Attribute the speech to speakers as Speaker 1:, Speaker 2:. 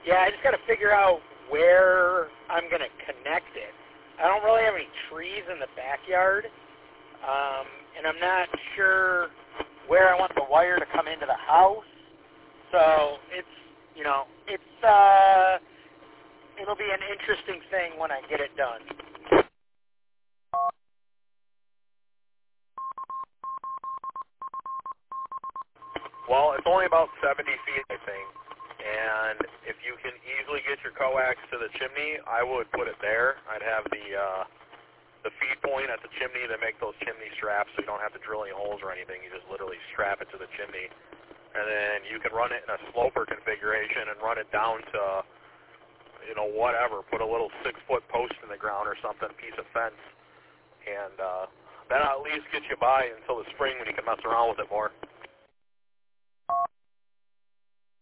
Speaker 1: Yeah, I just got to figure out where I'm going to connect it. I don't really have any trees in the backyard, and I'm not sure where I want the wire to come into the house. So it'll be an interesting thing when I get it done.
Speaker 2: Well, it's only about 70 feet, I think. And if you can easily get your coax to the chimney, I would put it there. I'd have the feed point at the chimney to make those chimney straps so you don't have to drill any holes or anything. You just literally strap it to the chimney. And then you can run it in a sloper configuration and run it down to, whatever. Put a little 6-foot post in the ground or something, piece of fence. And that'll at least get you by until the spring when you can mess around with it more.